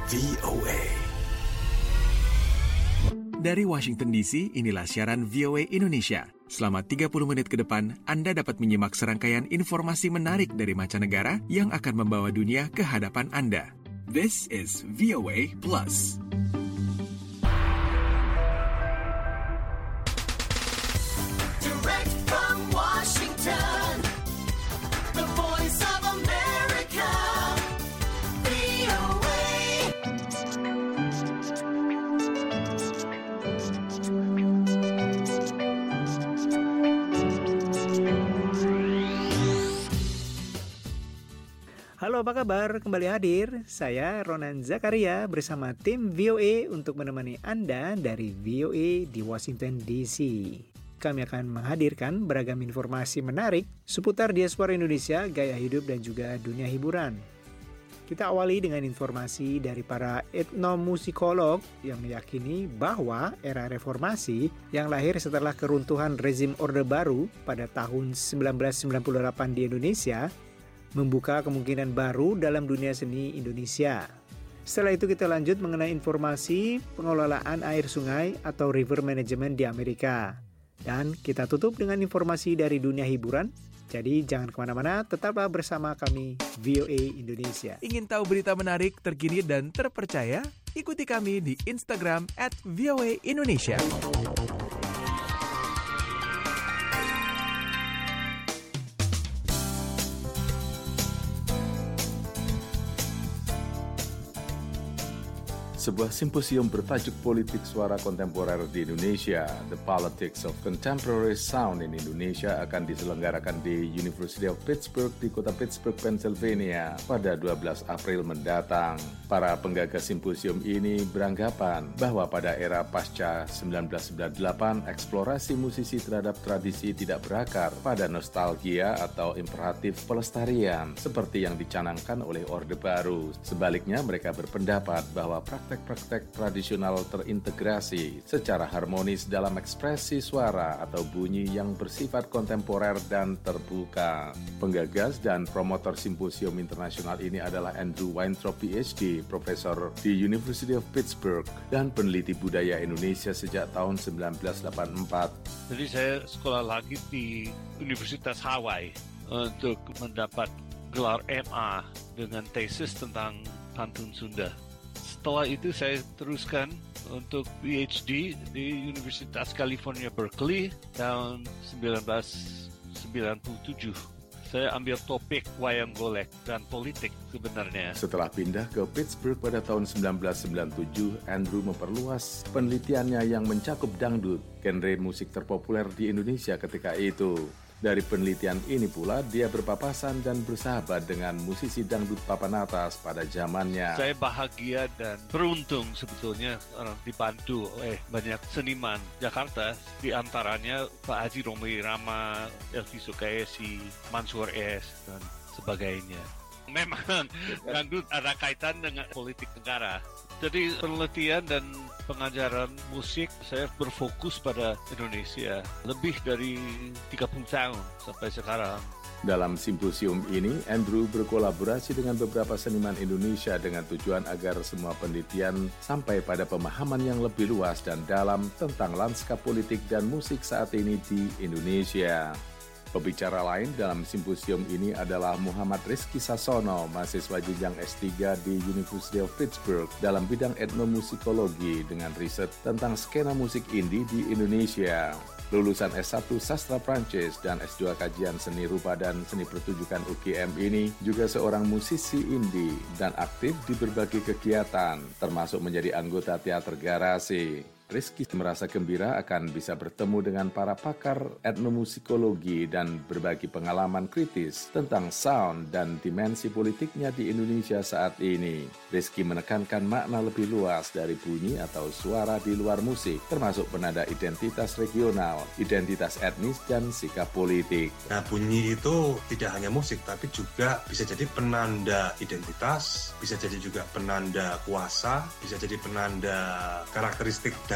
VOA. Dari Washington DC, inilah siaran VOA Indonesia. Selama 30 menit ke depan, Anda dapat menyimak serangkaian informasi menarik dari mancanegara yang akan membawa dunia ke hadapan Anda. This is VOA Plus. Direct from Washington, the voice of America, VOA. Halo, apa kabar? Kembali hadir. Saya Ronan Zakaria bersama tim VOA untuk menemani Anda dari VOA di Washington DC. Kami akan menghadirkan beragam informasi menarik seputar diaspora Indonesia, gaya hidup, dan juga dunia hiburan. Kita awali dengan informasi dari para etnomusikolog yang meyakini bahwa era reformasi yang lahir setelah keruntuhan rezim Orde Baru pada tahun 1998 di Indonesia membuka kemungkinan baru dalam dunia seni Indonesia. Setelah itu kita lanjut mengenai informasi pengelolaan air sungai atau river management di Amerika. Dan kita tutup dengan informasi dari dunia hiburan. Jadi jangan kemana-mana, tetaplah bersama kami VOA Indonesia. Ingin tahu berita menarik, terkini, dan terpercaya? Ikuti kami di Instagram @VOA Indonesia. Sebuah simposium bertajuk Politik Suara Kontemporer di Indonesia, The Politics of Contemporary Sound in Indonesia akan diselenggarakan di University of Pittsburgh di kota Pittsburgh, Pennsylvania pada 12 April mendatang. Para penggagas simposium ini beranggapan bahwa pada era pasca 1998, eksplorasi musisi terhadap tradisi tidak berakar pada nostalgia atau imperatif pelestarian seperti yang dicanangkan oleh Orde Baru. Sebaliknya, mereka berpendapat bahwa praktek tradisional terintegrasi secara harmonis dalam ekspresi suara atau bunyi yang bersifat kontemporer dan terbuka. Penggagas dan promotor simposium internasional ini adalah Andrew Weintraub PhD, profesor di University of Pittsburgh dan peneliti budaya Indonesia sejak tahun 1984. Jadi saya sekolah lagi di Universitas Hawaii untuk mendapat gelar MA dengan tesis tentang pantun Sunda. Setelah itu saya teruskan untuk PhD di Universitas California Berkeley tahun 1997. Saya ambil topik wayang golek dan politik sebenarnya. Setelah pindah ke Pittsburgh pada tahun 1997, Andrew memperluas penelitiannya yang mencakup dangdut, genre musik terpopuler di Indonesia ketika itu. Dari penelitian ini pula, dia berpapasan dan bersahabat dengan musisi dangdut papan atas pada zamannya. Saya bahagia dan beruntung sebetulnya dibantu oleh banyak seniman Jakarta, di antaranya Pak Haji Romi Rama, Elvi Sukaisi, Mansur S, dan sebagainya. Memang dangdut ada kaitan dengan politik negara. Jadi penelitian dan pengajaran musik saya berfokus pada Indonesia lebih dari 30 tahun sampai sekarang. Dalam simposium ini, Andrew berkolaborasi dengan beberapa seniman Indonesia dengan tujuan agar semua penelitian sampai pada pemahaman yang lebih luas dan dalam tentang lanskap politik dan musik saat ini di Indonesia. Pembicara lain dalam simposium ini adalah Muhammad Rizky Sasono, mahasiswa jenjang S3 di University of Pittsburgh dalam bidang etnomusikologi dengan riset tentang skena musik indie di Indonesia. Lulusan S1 Sastra Prancis dan S2 Kajian Seni Rupa dan Seni Pertunjukan UGM ini juga seorang musisi indie dan aktif di berbagai kegiatan, termasuk menjadi anggota teater Garasi. Rizky merasa gembira akan bisa bertemu dengan para pakar etnomusikologi dan berbagi pengalaman kritis tentang sound dan dimensi politiknya di Indonesia saat ini. Rizky menekankan makna lebih luas dari bunyi atau suara di luar musik, termasuk penanda identitas regional, identitas etnis, dan sikap politik. Nah, bunyi itu tidak hanya musik, tapi juga bisa jadi penanda identitas, bisa jadi juga penanda kuasa, bisa jadi penanda karakteristik daya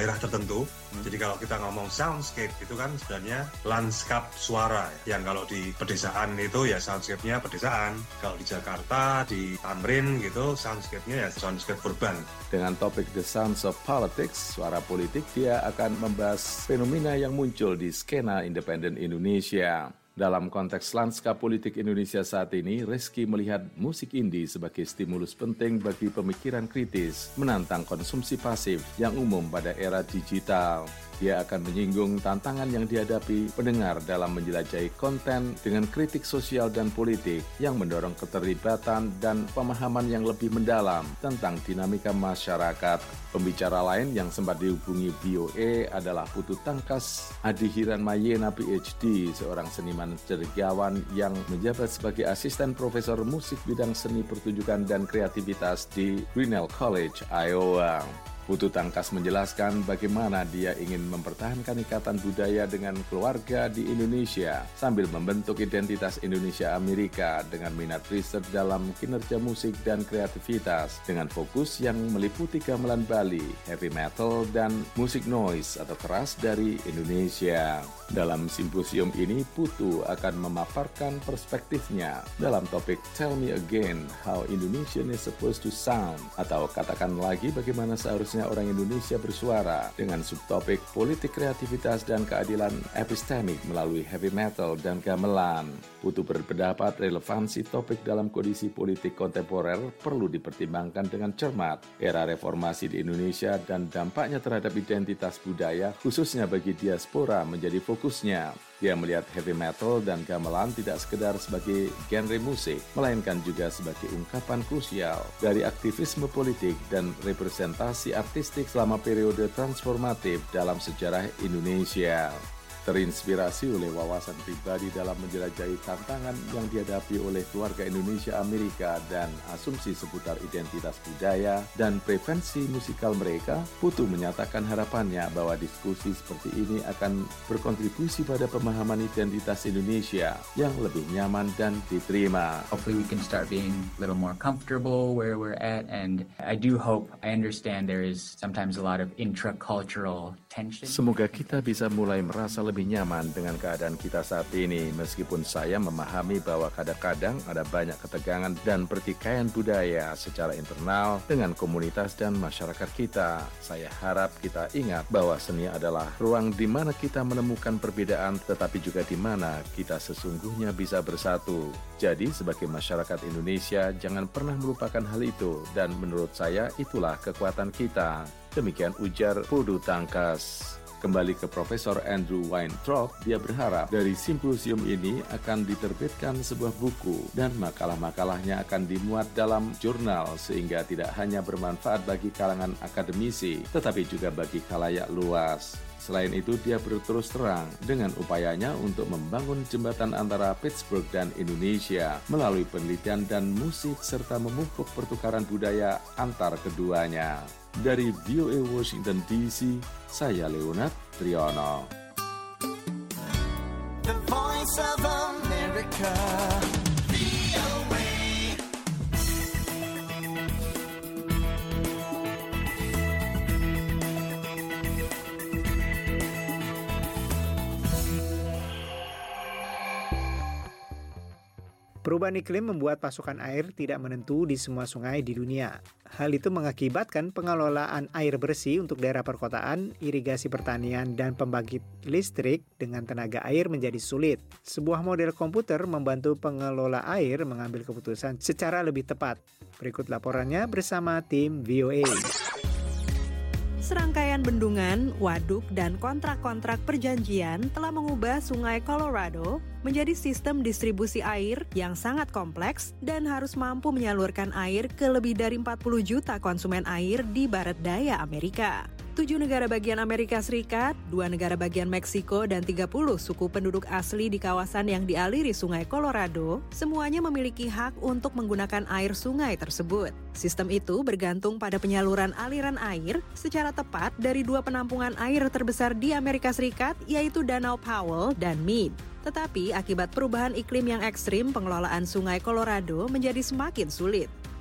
daerah tertentu. Jadi kalau kita ngomong soundscape itu kan sebenarnya lanskap suara, yang kalau di pedesaan itu ya soundscape-nya pedesaan. Kalau di Jakarta, di Tamrin gitu, soundscape-nya ya soundscape urban. Dengan topik The Sounds of Politics, suara politik, dia akan membahas fenomena yang muncul di skena independen Indonesia. Dalam konteks lanskap politik Indonesia saat ini, Rizky melihat musik indie sebagai stimulus penting bagi pemikiran kritis, menantang konsumsi pasif yang umum pada era digital. Dia akan menyinggung tantangan yang dihadapi pendengar dalam menjelajahi konten dengan kritik sosial dan politik yang mendorong keterlibatan dan pemahaman yang lebih mendalam tentang dinamika masyarakat. Pembicara lain yang sempat dihubungi VOA adalah Putu Tangkas Adihiran Mayena PhD, seorang seniman cendekiawan yang menjabat sebagai asisten profesor musik bidang seni pertunjukan dan kreativitas di Grinnell College, Iowa. Putu Tangkas menjelaskan bagaimana dia ingin mempertahankan ikatan budaya dengan keluarga di Indonesia sambil membentuk identitas Indonesia Amerika dengan minat riset dalam kinerja musik dan kreativitas dengan fokus yang meliputi gamelan Bali, heavy metal, dan musik noise atau keras dari Indonesia. Dalam simposium ini, Putu akan memaparkan perspektifnya dalam topik Tell Me Again How Indonesian is Supposed to Sound, atau katakan lagi bagaimana seharusnya orang Indonesia bersuara, dengan subtopik politik kreativitas dan keadilan epistemik melalui heavy metal dan gamelan. Putu berpendapat relevansi topik dalam kondisi politik kontemporer perlu dipertimbangkan dengan cermat. Era reformasi di Indonesia dan dampaknya terhadap identitas budaya, khususnya bagi diaspora, menjadi fokusnya. Dia melihat heavy metal dan gamelan tidak sekedar sebagai genre musik, melainkan juga sebagai ungkapan krusial dari aktivisme politik dan representasi artistik selama periode transformatif dalam sejarah Indonesia. Terinspirasi oleh wawasan pribadi dalam menjelajahi tantangan yang dihadapi oleh keluarga Indonesia Amerika dan asumsi seputar identitas budaya dan preferensi musikal mereka, Putu menyatakan harapannya bahwa diskusi seperti ini akan berkontribusi pada pemahaman identitas Indonesia yang lebih nyaman dan diterima. Hopefully we can start being a little more comfortable where we're at, and I do hope, I understand there is sometimes a lot of intracultural tension. Semoga kita bisa mulai merasa lebih nyaman dengan keadaan kita saat ini, meskipun saya memahami bahwa kadang-kadang ada banyak ketegangan dan pertikaian budaya secara internal dengan komunitas dan masyarakat kita. Saya harap kita ingat bahwa seni adalah ruang di mana kita menemukan perbedaan, tetapi juga di mana kita sesungguhnya bisa bersatu. Jadi, sebagai masyarakat Indonesia, jangan pernah melupakan hal itu, dan menurut saya itulah kekuatan kita. Demikian ujar Putu Tangkas. Kembali ke Profesor Andrew Weintraub, dia berharap dari simposium ini akan diterbitkan sebuah buku dan makalah-makalahnya akan dimuat dalam jurnal sehingga tidak hanya bermanfaat bagi kalangan akademisi, tetapi juga bagi khalayak luas. Selain itu, dia berterus terang dengan upayanya untuk membangun jembatan antara Pittsburgh dan Indonesia melalui penelitian dan musik serta memupuk pertukaran budaya antar keduanya. Dari VOA Washington DC, saya Leonard Triono. The Voice of America. VOA. Perubahan iklim membuat pasokan air tidak menentu di semua sungai di dunia. Hal itu mengakibatkan pengelolaan air bersih untuk daerah perkotaan, irigasi pertanian, dan pembangkit listrik dengan tenaga air menjadi sulit. Sebuah model komputer membantu pengelola air mengambil keputusan secara lebih tepat. Berikut laporannya bersama tim VOA. Serangkaian bendungan, waduk, dan kontrak-kontrak perjanjian telah mengubah Sungai Colorado menjadi sistem distribusi air yang sangat kompleks dan harus mampu menyalurkan air ke lebih dari 40 juta konsumen air di barat daya Amerika. 7 negara bagian Amerika Serikat, 2 negara bagian Meksiko, dan 30 suku penduduk asli di kawasan yang dialiri Sungai Colorado, semuanya memiliki hak untuk menggunakan air sungai tersebut. Sistem itu bergantung pada penyaluran aliran air secara tepat dari 2 penampungan air terbesar di Amerika Serikat, yaitu Danau Powell dan Meade. Tetapi akibat perubahan iklim yang ekstrim, pengelolaan Sungai Colorado menjadi semakin sulit.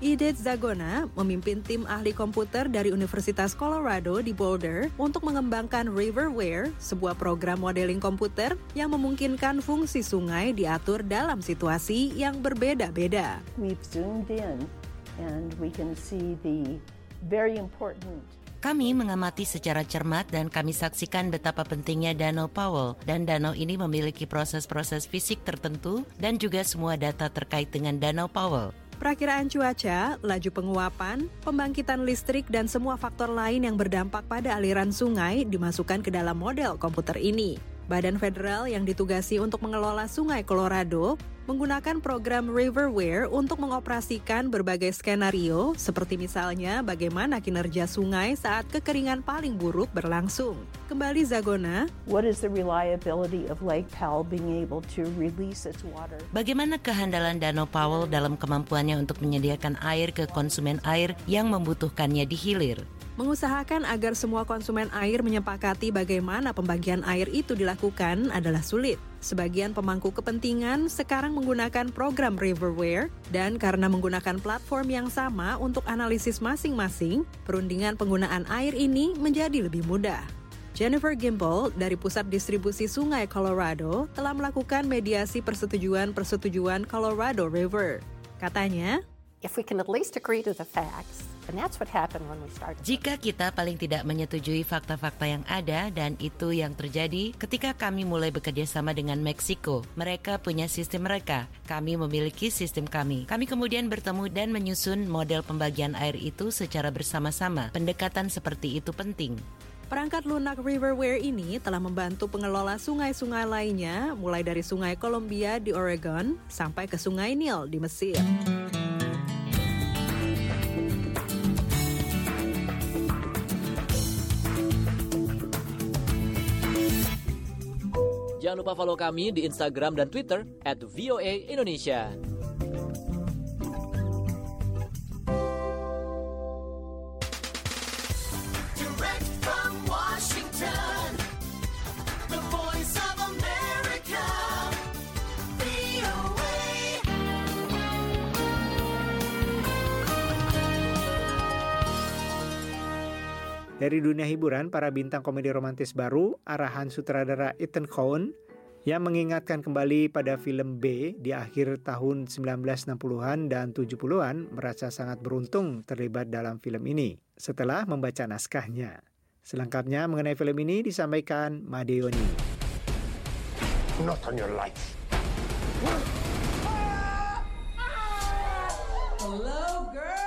Edith Zagona memimpin tim ahli komputer dari Universitas Colorado di Boulder untuk mengembangkan Riverware, sebuah program modeling komputer yang memungkinkan fungsi sungai diatur dalam situasi yang berbeda-beda. We've zoomed in and we can see the very important. Kami mengamati secara cermat dan kami saksikan betapa pentingnya Danau Powell, dan danau ini memiliki proses-proses fisik tertentu dan juga semua data terkait dengan Danau Powell. Perakiraan cuaca, laju penguapan, pembangkitan listrik, dan semua faktor lain yang berdampak pada aliran sungai dimasukkan ke dalam model komputer ini. Badan federal yang ditugasi untuk mengelola Sungai Colorado menggunakan program Riverware untuk mengoperasikan berbagai skenario, seperti misalnya bagaimana kinerja sungai saat kekeringan paling buruk berlangsung. Kembali Zagona. What is the reliability of Lake Powell being able to release its water? Bagaimana kehandalan Danau Powell dalam kemampuannya untuk menyediakan air ke konsumen air yang membutuhkannya di hilir? Mengusahakan agar semua konsumen air menyepakati bagaimana pembagian air itu dilakukan adalah sulit. Sebagian pemangku kepentingan sekarang menggunakan program Riverware, dan karena menggunakan platform yang sama untuk analisis masing-masing, perundingan penggunaan air ini menjadi lebih mudah. Jennifer Gimble dari Pusat Distribusi Sungai Colorado telah melakukan mediasi persetujuan Colorado River. Katanya, if we can at least agree to the facts, and that's what happened when we started. Jika kita paling tidak menyetujui fakta-fakta yang ada, dan itu yang terjadi ketika kami mulai bekerja sama dengan Meksiko. Mereka punya sistem mereka, kami memiliki sistem kami. Kami kemudian bertemu dan menyusun model pembagian air itu secara bersama-sama. Pendekatan seperti itu penting. Perangkat lunak Riverware ini telah membantu pengelola sungai-sungai lainnya, mulai dari Sungai Columbia di Oregon sampai ke Sungai Nil di Mesir. Jangan lupa follow kami di Instagram dan Twitter @VOA_Indonesia. Direct from Washington, the voice of America, VOA. Dari dunia hiburan, para bintang komedi romantis baru, arahan sutradara Ethan Coen, yang mengingatkan kembali pada film B di akhir tahun 1960-an dan 70-an, merasa sangat beruntung terlibat dalam film ini setelah membaca naskahnya. Selengkapnya mengenai film ini disampaikan Madeoni. Not on your life. Hello, girls!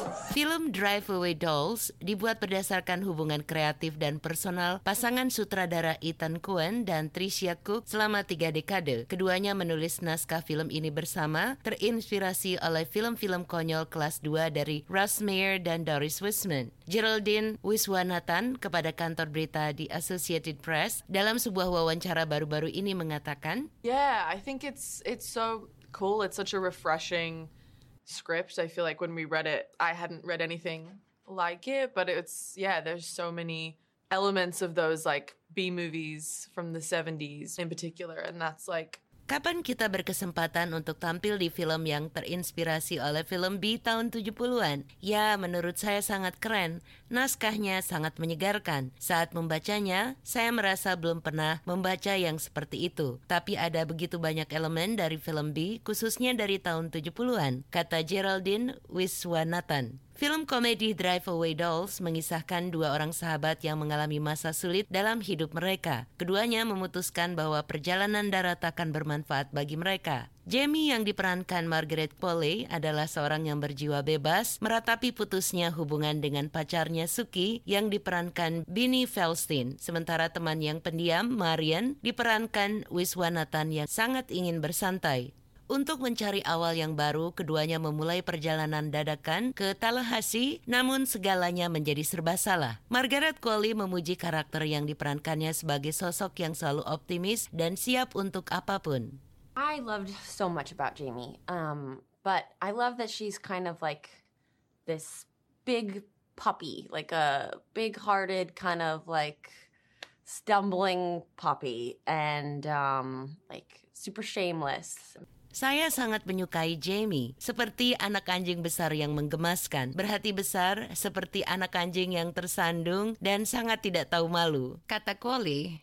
Film Drive Away Dolls dibuat berdasarkan hubungan kreatif dan personal pasangan sutradara Ethan Coen dan Tricia Cook selama 3 dekade. Keduanya menulis naskah film ini bersama, terinspirasi oleh film-film konyol kelas 2 dari Russ Meyer dan Doris Wiseman. Geraldine Wiswanathan kepada kantor berita The Associated Press dalam sebuah wawancara baru-baru ini mengatakan, Yeah, I think it's so cool. It's such a refreshing script. I feel like when we read it, I hadn't read anything like it, but there's so many elements of those like B movies from the 70s in particular, and that's like, kapan kita berkesempatan untuk tampil di film yang terinspirasi oleh film B tahun 70-an? Ya, menurut saya sangat keren. Naskahnya sangat menyegarkan. Saat membacanya, saya merasa belum pernah membaca yang seperti itu. Tapi ada begitu banyak elemen dari film B, khususnya dari tahun 70-an, kata Geraldine Wiswanathan. Film komedi Drive Away Dolls mengisahkan 2 orang sahabat yang mengalami masa sulit dalam hidup mereka. Keduanya memutuskan bahwa perjalanan darat akan bermanfaat bagi mereka. Jamie yang diperankan Margaret Qualley adalah seorang yang berjiwa bebas meratapi putusnya hubungan dengan pacarnya Suki yang diperankan Beanie Feldstein. Sementara teman yang pendiam, Marian, diperankan Wiswanathan yang sangat ingin bersantai. Untuk mencari awal yang baru, keduanya memulai perjalanan dadakan ke Tallahassee, namun segalanya menjadi serba salah. Margaret Qualley memuji karakter yang diperankannya sebagai sosok yang selalu optimis dan siap untuk apapun. I loved so much about Jamie, but I love that she's kind of like this big puppy, like a big-hearted kind of like stumbling puppy, and like super shameless. Saya sangat menyukai Jamie, seperti anak anjing besar yang menggemaskan, berhati besar seperti anak anjing yang tersandung dan sangat tidak tahu malu, kata Qualley.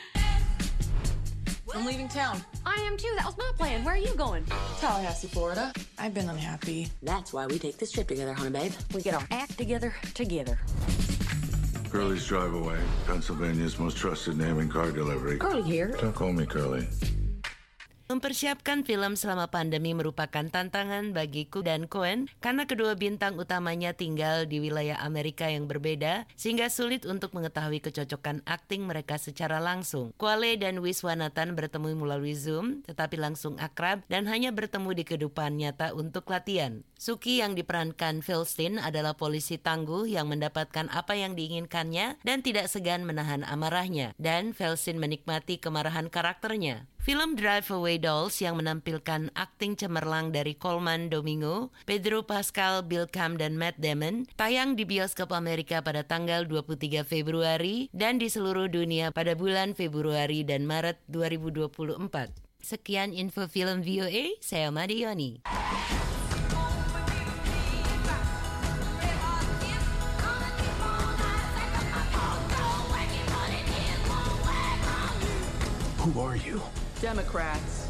I'm leaving town. I am too. That was my plan. Where are you going? Tallahassee, Florida. I've been unhappy. That's why we take this trip together, honey babe. We get our act together. Curly's Drive Away, Pennsylvania's most trusted name in car delivery. Curly here. Don't call me Curly. Mempersiapkan film selama pandemi merupakan tantangan bagiku dan Coen karena kedua bintang utamanya tinggal di wilayah Amerika yang berbeda sehingga sulit untuk mengetahui kecocokan akting mereka secara langsung. Qualley dan Viswanathan bertemu melalui Zoom tetapi langsung akrab dan hanya bertemu di kehidupan nyata untuk latihan. Suki yang diperankan Philstein adalah polisi tangguh yang mendapatkan apa yang diinginkannya dan tidak segan menahan amarahnya, dan Philstein menikmati kemarahan karakternya. Film Drive Away Dolls yang menampilkan akting cemerlang dari Colman Domingo, Pedro Pascal, Bill Camp, dan Matt Damon tayang di bioskop Amerika pada tanggal 23 Februari dan di seluruh dunia pada bulan Februari dan Maret 2024. Sekian info film VOA, saya Madioni. Who are you? Democrats.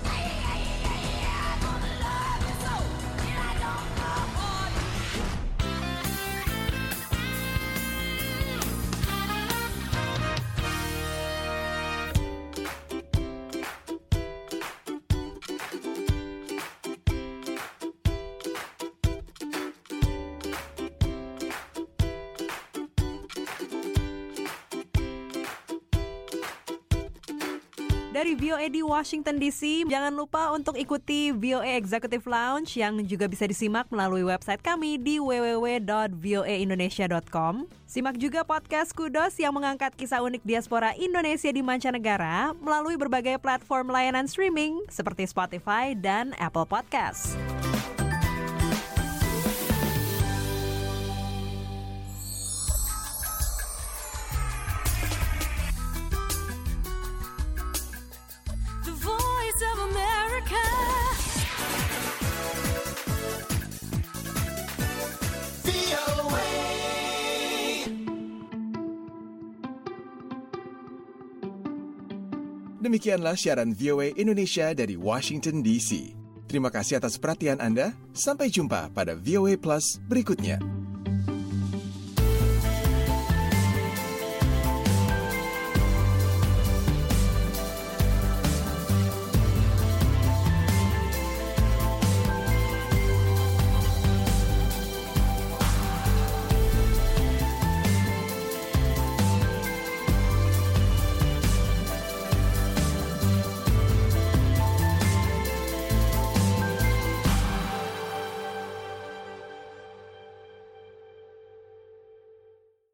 Dari VOA di Washington DC, jangan lupa untuk ikuti VOA Executive Lounge yang juga bisa disimak melalui website kami di www.voaindonesia.com. Simak juga podcast Kudos yang mengangkat kisah unik diaspora Indonesia di mancanegara melalui berbagai platform layanan streaming seperti Spotify dan Apple Podcasts. Demikianlah siaran VOA Indonesia dari Washington DC. Terima kasih atas perhatian Anda. Sampai jumpa pada VOA Plus berikutnya.